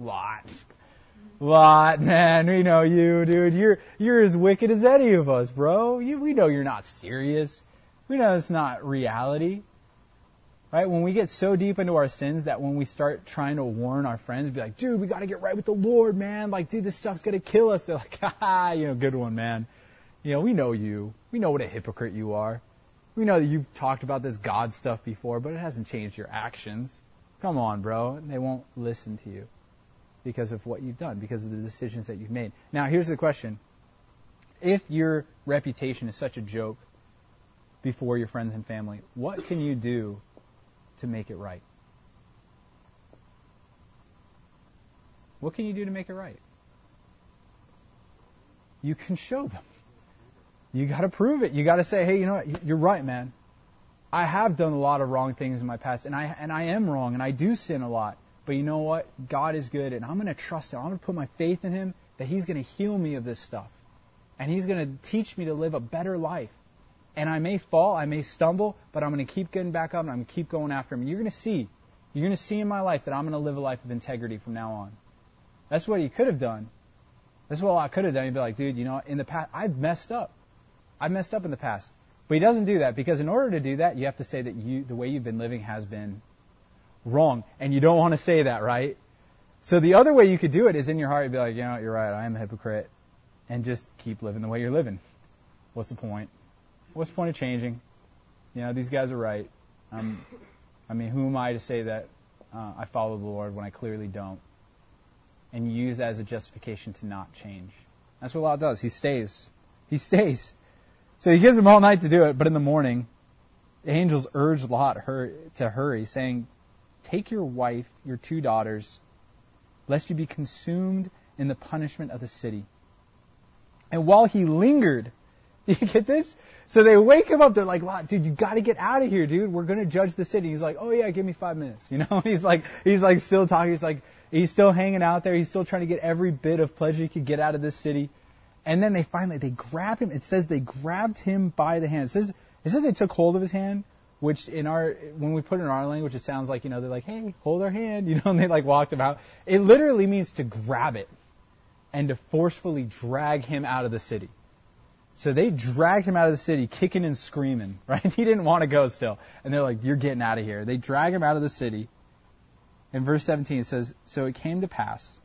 Lot, man, we know you, dude. You're as wicked as any of us, bro. We know you're not serious. We know it's not reality. Right? When we get so deep into our sins that when we start trying to warn our friends, be like, dude, we got to get right with the Lord, man. Like, dude, this stuff's going to kill us. They're like, good one, man. We know you. We know what a hypocrite you are. We know that you've talked about this God stuff before, but it hasn't changed your actions. Come on, bro. And they won't listen to you because of what you've done, because of the decisions that you've made. Now, here's the question. If your reputation is such a joke before your friends and family, what can you do to make it right? What can you do to make it right? You can show them. You got to prove it. You got to say, hey, you know what? You're right, man. I have done a lot of wrong things in my past, and I am wrong, and I do sin a lot. But you know what? God is good, and I'm going to trust Him. I'm going to put my faith in Him that He's going to heal me of this stuff, and He's going to teach me to live a better life. And I may fall, I may stumble, but I'm going to keep getting back up, and I'm going to keep going after Him. And you're going to see in my life that I'm going to live a life of integrity from now on. That's what he could have done. That's what I could have done. He'd be like, dude, you know, in the past, I've messed up. I've messed up in the past. But he doesn't do that, because in order to do that, you have to say that the way you've been living has been wrong. And you don't want to say that, right? So the other way you could do it is in your heart, you'd be like, you know, you're right, I am a hypocrite. And just keep living the way you're living. What's the point? What's the point of changing? You know, these guys are right. I mean, who am I to say that I follow the Lord when I clearly don't? And you use that as a justification to not change. That's what Lot does. He stays. So he gives him all night to do it, but in the morning, the angels urge Lot to hurry, saying, take your wife, your 2 daughters, lest you be consumed in the punishment of the city. And while he lingered, do you get this? So they wake him up. They're like, Lot, dude, you got to get out of here, dude. We're going to judge the city. He's like, oh yeah, give me 5 minutes. You know, he's like still talking. He's still hanging out there. He's still trying to get every bit of pleasure he could get out of this city. And then they grab him. It says they grabbed him by the hand. It says they took hold of his hand, which when we put it in our language, it sounds like, they're like, hey, hold our hand, and they walked him out. It literally means to grab it and to forcefully drag him out of the city. So they dragged him out of the city, kicking and screaming, right? He didn't want to go still. And they're like, you're getting out of here. They drag him out of the city. In verse 17, it says, so it came to pass,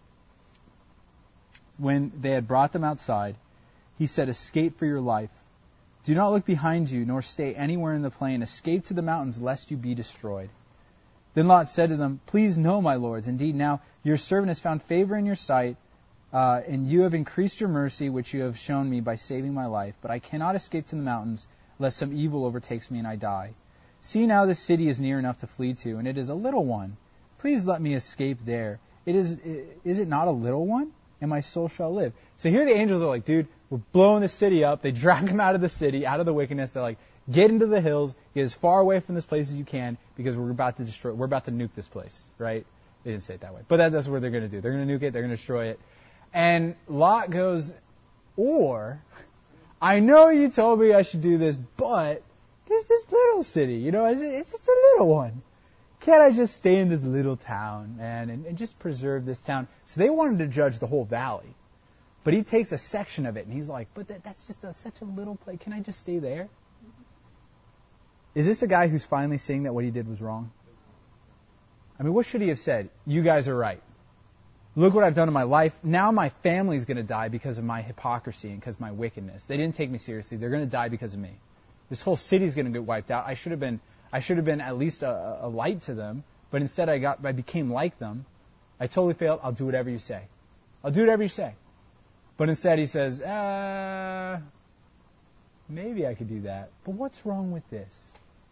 when they had brought them outside, he said, escape for your life. Do not look behind you, nor stay anywhere in the plain. Escape to the mountains, lest you be destroyed. Then Lot said to them, please no, my lords. Indeed, now your servant has found favor in your sight, and you have increased your mercy, which you have shown me by saving my life. But I cannot escape to the mountains, lest some evil overtakes me and I die. See now, this city is near enough to flee to, and it is a little one. Please let me escape there. Is it not a little one? And my soul shall live. So here the angels are like, dude, we're blowing the city up. They drag him out of the city, out of the wickedness. They're like, get into the hills, get as far away from this place as you can, because we're about to nuke this place, right? They didn't say it that way. But that's what they're going to do. They're going to nuke it. They're going to destroy it. And Lot goes, or, I know you told me I should do this, but there's this little city, it's just a little one. Can't I just stay in this little town, man, and just preserve this town? So they wanted to judge the whole valley. But he takes a section of it, and he's like, but that's just such a little place. Can I just stay there? Is this a guy who's finally seeing that what he did was wrong? I mean, what should he have said? You guys are right. Look what I've done in my life. Now my family's going to die because of my hypocrisy and because of my wickedness. They didn't take me seriously. They're going to die because of me. This whole city's going to get wiped out. I should have been at least a light to them, but instead I became like them. I totally failed. I'll do whatever you say. I'll do whatever you say. But instead he says, maybe I could do that. But what's wrong with this?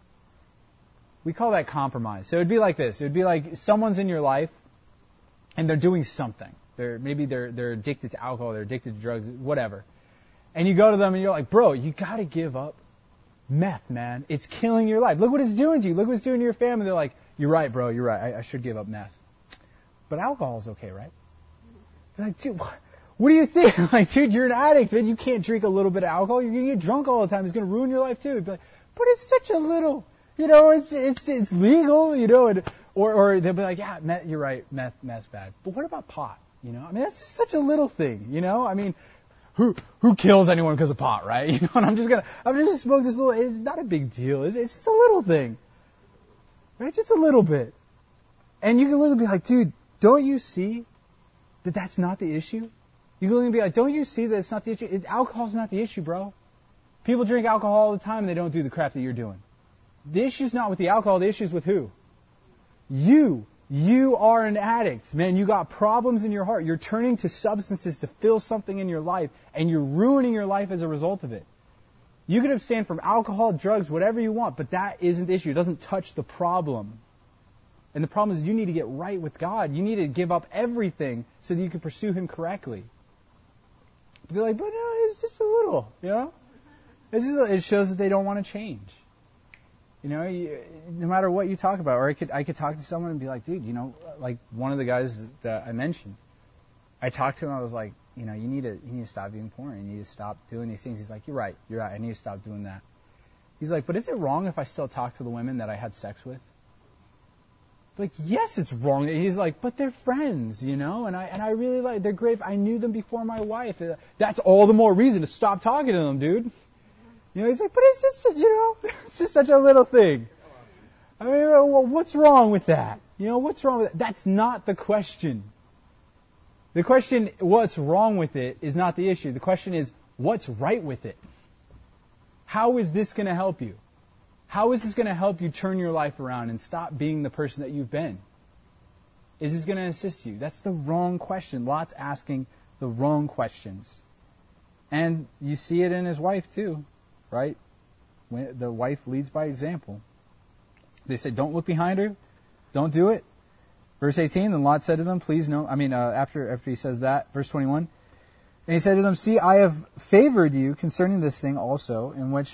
We call that compromise. So it'd be like this. It would be like someone's in your life and they're doing something. Maybe they're addicted to alcohol, they're addicted to drugs, whatever. And you go to them and you're like, bro, you got to give up meth, man. It's killing your life. Look what it's doing to you. Look what it's doing to your family. They're like, you're right, bro. You're right. I should give up meth. But alcohol's okay, right? They're like, dude, what do you think? Like, dude, you're an addict, man. You can't drink a little bit of alcohol. You're going to get drunk all the time. It's going to ruin your life, too. You'd be like, but it's such a little, it's legal, or they'll be like, yeah, meth, you're right. Meth's bad. But what about pot? I mean, that's just such a little thing, I mean, who kills anyone because of pot, right? And I'm just gonna smoke this little, it's not a big deal. It's just a little thing. Right? Just a little bit. And you can look and be like, dude, don't you see that that's not the issue? You can look and be like, don't you see that it's not the issue? Alcohol's not the issue, bro. People drink alcohol all the time and they don't do the crap that you're doing. The issue's not with the alcohol, the issue's with who? You. You are an addict. Man, you got problems in your heart. You're turning to substances to fill something in your life, and you're ruining your life as a result of it. You can abstain from alcohol, drugs, whatever you want, but that isn't the issue. It doesn't touch the problem. And the problem is you need to get right with God. You need to give up everything so that you can pursue Him correctly. But they're like, but no, it's just a little, It shows that they don't want to change. No matter what you talk about, or I could talk to someone and be like, dude, like one of the guys that I mentioned, I talked to him, I was like, you need to stop doing porn, you need to stop doing these things. He's like, you're right, I need to stop doing that. He's like, but is it wrong if I still talk to the women that I had sex with? Like, yes, it's wrong. He's like, but they're friends, and I really like, they're great. I knew them before my wife. That's all the more reason to stop talking to them, dude. He's like, but it's just, it's just such a little thing. I mean, well, what's wrong with that? What's wrong with that? That's not the question. The question, what's wrong with it, is not the issue. The question is, what's right with it? How is this going to help you? How is this going to help you turn your life around and stop being the person that you've been? Is this going to assist you? That's the wrong question. Lot's asking the wrong questions. And you see it in his wife too. Right? When the wife leads by example. They said, don't look behind her. Don't do it. Verse 18, then Lot said to them, please no. After he says that, verse 21. And he said to them, see, I have favored you concerning this thing also, in which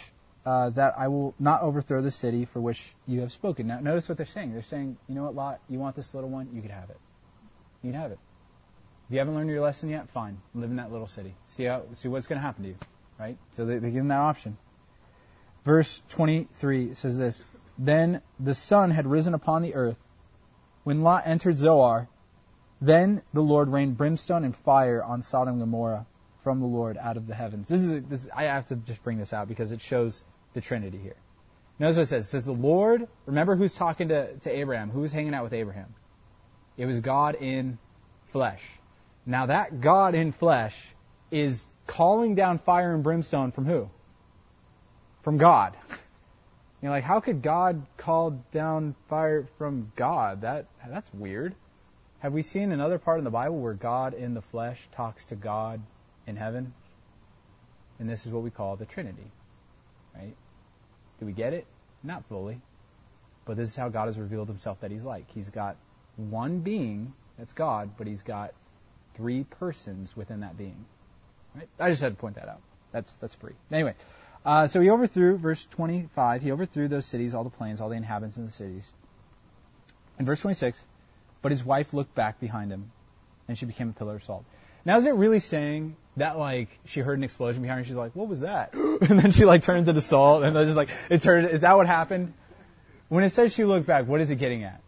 that I will not overthrow the city for which you have spoken. Now, notice what they're saying. They're saying, you know what, Lot, you want this little one? You can have it. You can have it. If you haven't learned your lesson yet, fine. Live in that little city. See what's going to happen to you, right? So they give him that option. Verse 23 says this, Then the sun had risen upon the earth. When Lot entered Zoar, then the Lord rained brimstone and fire on Sodom and Gomorrah from the Lord out of the heavens. I have to just bring this out because it shows the Trinity here. Notice what it says. It says the Lord, remember who's talking to Abraham? Who was hanging out with Abraham? It was God in flesh. Now that God in flesh is calling down fire and brimstone from who? From God. You're like, how could God call down fire from God? That's weird. Have we seen another part in the Bible where God in the flesh talks to God in heaven? And this is what we call the Trinity. Right? Do we get it? Not fully. But this is how God has revealed himself that he's like. He's got one being, that's God, but he's got three persons within that being. Right? I just had to point that out. That's free. Anyway, so he overthrew, verse 25, he overthrew those cities, all the plains, all the inhabitants in the cities. In verse 26, but his wife looked back behind him, and she became a pillar of salt. Now, is it really saying that, like, she heard an explosion behind her, and she's like, what was that? And then she, like, turns into salt, and it's just like, is that what happened? When it says she looked back, what is it getting at?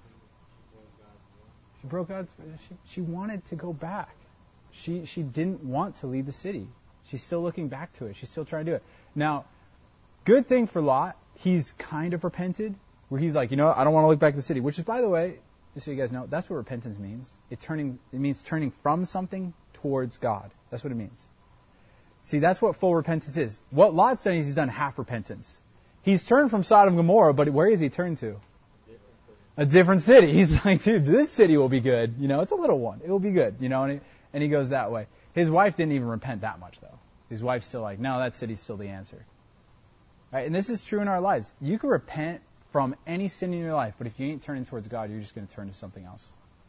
She broke God's, she wanted to go back. She didn't want to leave the city. She's still looking back to it. She's still trying to do it. Now, good thing for Lot, he's kind of repented, where he's like, you know what, I don't want to look back to the city, which is, by the way, just so you guys know, that's what repentance means. It means turning from something towards God. That's what it means. See, that's what full repentance is. What Lot's done is he's done half repentance. He's turned from Sodom and Gomorrah, but where has he turned to? A different city. He's like, dude, this city will be good. You know, it's a little one. It will be good. You know, and he goes that way. His wife didn't even repent that much, though. His wife's still like, no, that city's still the answer. Right? And this is true in our lives. You can repent from any sin in your life, but if you ain't turning towards God, you're just going to turn to something else.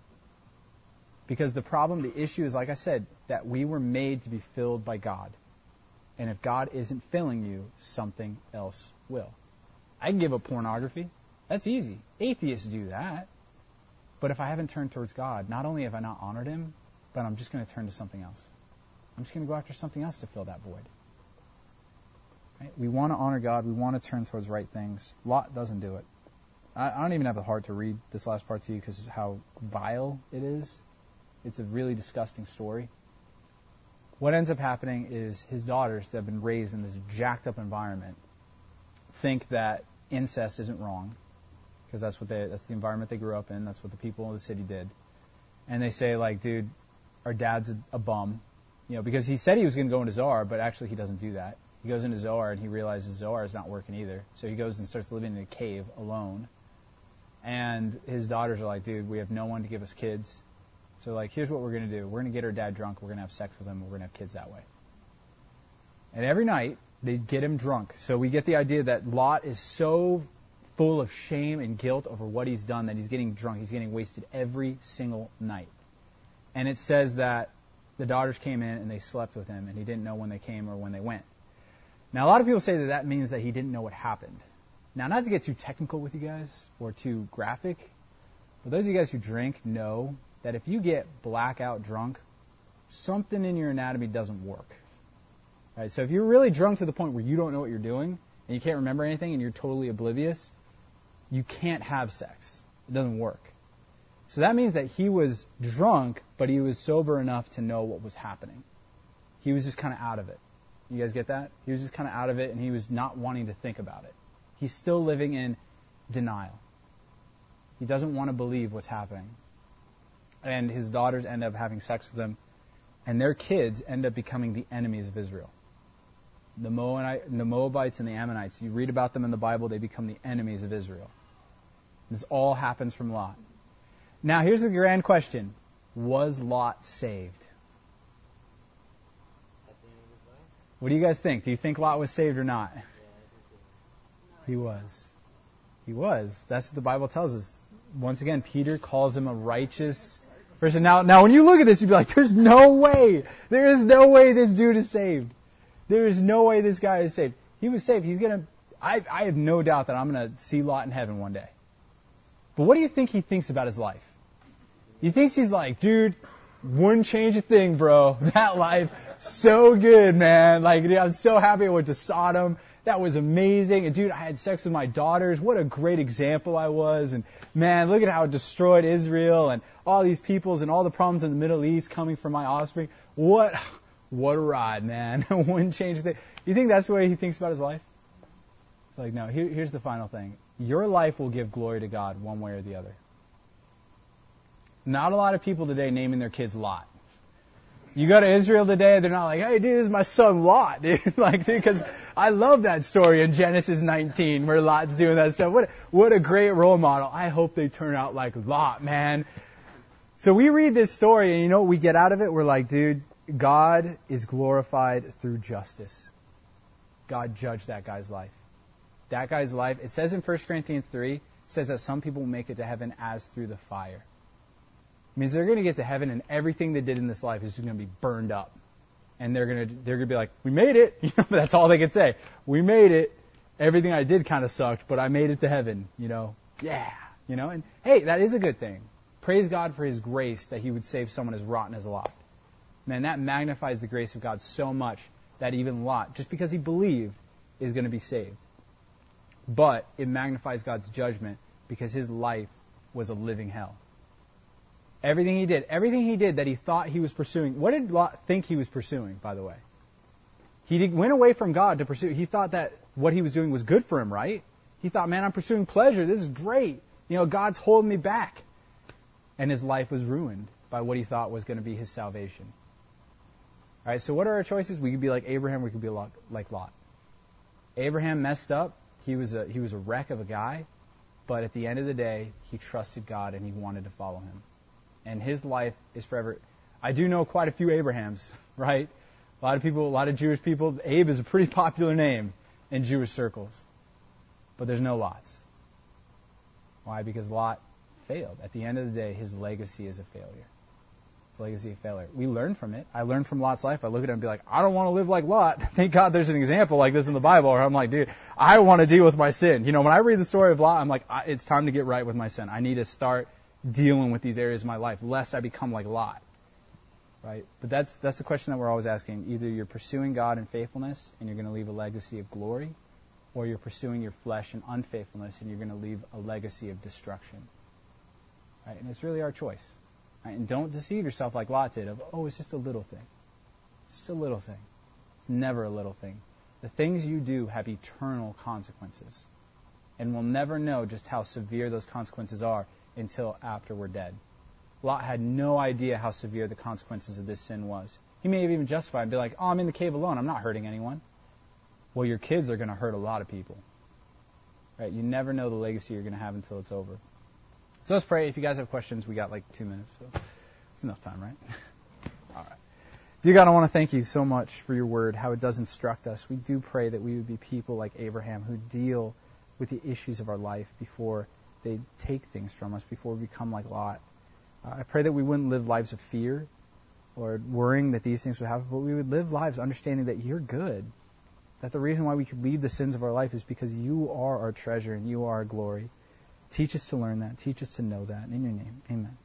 Because the problem, the issue is, like I said, that we were made to be filled by God. And if God isn't filling you, something else will. I can give up pornography. That's easy. Atheists do that. But if I haven't turned towards God, not only have I not honored him, but I'm just going to turn to something else. I'm just going to go after something else to fill that void. Right? We want to honor God. We want to turn towards right things. Lot doesn't do it. I don't even have the heart to read this last part to you because of how vile it is. It's a really disgusting story. What ends up happening is his daughters that have been raised in this jacked up environment think that incest isn't wrong because that's the environment they grew up in. That's what the people in the city did. And they say, like, dude, our dad's a bum. You know, because he said he was going to go into Zoar, but actually he doesn't do that. He goes into Zoar and he realizes Zoar is not working either. So he goes and starts living in a cave alone. And his daughters are like, dude, we have no one to give us kids. So, like, here's what we're going to do. We're going to get our dad drunk. We're going to have sex with him. We're going to have kids that way. And every night, they get him drunk. So we get the idea that Lot is so full of shame and guilt over what he's done that he's getting drunk. He's getting wasted every single night. And it says that the daughters came in and they slept with him, and he didn't know when they came or when they went. Now, a lot of people say that means that he didn't know what happened. Now, not to get too technical with you guys or too graphic, but those of you guys who drink know that if you get blackout drunk, something in your anatomy doesn't work. Right? So if you're really drunk to the point where you don't know what you're doing and you can't remember anything and you're totally oblivious, you can't have sex. It doesn't work. So that means that he was drunk, but he was sober enough to know what was happening. He was just kind of out of it. You guys get that? He was just kind of out of it, and he was not wanting to think about it. He's still living in denial. He doesn't want to believe what's happening. And his daughters end up having sex with him, and their kids end up becoming the enemies of Israel. The Moabites and the Ammonites, you read about them in the Bible, they become the enemies of Israel. This all happens from Lot. Now, here's the grand question. Was Lot saved? What do you guys think? Do you think Lot was saved or not? He was. He was. That's what the Bible tells us. Once again, Peter calls him a righteous person. Now, when you look at this, you'd be like, there's no way. There is no way this dude is saved. There is no way this guy is saved. He was saved. I have no doubt that I'm going to see Lot in heaven one day. But what do you think he thinks about his life? He thinks he's like, dude, wouldn't change a thing, bro. That life, so good, man. Like, dude, I'm so happy I went to Sodom. That was amazing. And dude, I had sex with my daughters. What a great example I was. And man, look at how it destroyed Israel and all these peoples and all the problems in the Middle East coming from my offspring. What a ride, man. Wouldn't change a thing. You think that's the way he thinks about his life? It's like, no, here's the final thing. Your life will give glory to God one way or the other. Not a lot of people today naming their kids Lot. You go to Israel today, they're not like, hey, dude, this is my son Lot, dude. Like, dude, because I love that story in Genesis 19 where Lot's doing that stuff. What a great role model. I hope they turn out like Lot, man. So we read this story, and you know what we get out of it? We're like, dude, God is glorified through justice. God judged that guy's life. That guy's life, it says in 1 Corinthians 3, it says that some people will make it to heaven as through the fire. It means they're going to get to heaven and everything they did in this life is just going to be burned up. And they're going to be like, we made it. You know, that's all they can say. We made it. Everything I did kind of sucked, but I made it to heaven, you know. Yeah. You know, and hey, that is a good thing. Praise God for His grace that He would save someone as rotten as Lot. Man, that magnifies the grace of God so much that even Lot, just because he believed, is going to be saved. But it magnifies God's judgment because his life was a living hell. Everything he did that he thought he was pursuing. What did Lot think he was pursuing, by the way? He went away from God to pursue. He thought that what he was doing was good for him, right? He thought, man, I'm pursuing pleasure. This is great. You know, God's holding me back. And his life was ruined by what he thought was going to be his salvation. All right, so what are our choices? We could be like Abraham, we could be like Lot. Abraham messed up. He was a wreck of a guy. But at the end of the day, he trusted God and he wanted to follow Him. And his life is forever. I do know quite a few Abrahams, right? A lot of Jewish people. Abe is a pretty popular name in Jewish circles. But there's no Lots. Why? Because Lot failed. At the end of the day, his legacy is a failure. His legacy is a failure. We learn from it. I learned from Lot's life. I look at him and be like, I don't want to live like Lot. Thank God there's an example like this in the Bible where I'm like, dude, I want to deal with my sin. You know, when I read the story of Lot, I'm like, it's time to get right with my sin. I need to start dealing with these areas of my life, lest I become like Lot. Right? But that's the question that we're always asking. Either you're pursuing God in faithfulness and you're going to leave a legacy of glory, or you're pursuing your flesh in unfaithfulness and you're going to leave a legacy of destruction. Right? And it's really our choice. Right? And don't deceive yourself like Lot did of, oh, it's just a little thing. It's just a little thing. It's never a little thing. The things you do have eternal consequences. And we'll never know just how severe those consequences are until after we're dead. Lot had no idea how severe the consequences of this sin was. He may have even justified and be like, oh, I'm in the cave alone. I'm not hurting anyone. Well, your kids are going to hurt a lot of people. Right? You never know the legacy you're going to have until it's over. So let's pray. If you guys have questions, we got like 2 minutes. So it's enough time, right? All right. Dear God, I want to thank you so much for your word, how it does instruct us. We do pray that we would be people like Abraham who deal with the issues of our life before they take things from us, before we become like Lot. I pray that we wouldn't live lives of fear or worrying that these things would happen, but we would live lives understanding that you're good, that the reason why we could leave the sins of our life is because you are our treasure and you are our glory. Teach us to learn that. Teach us to know that. In your name, amen.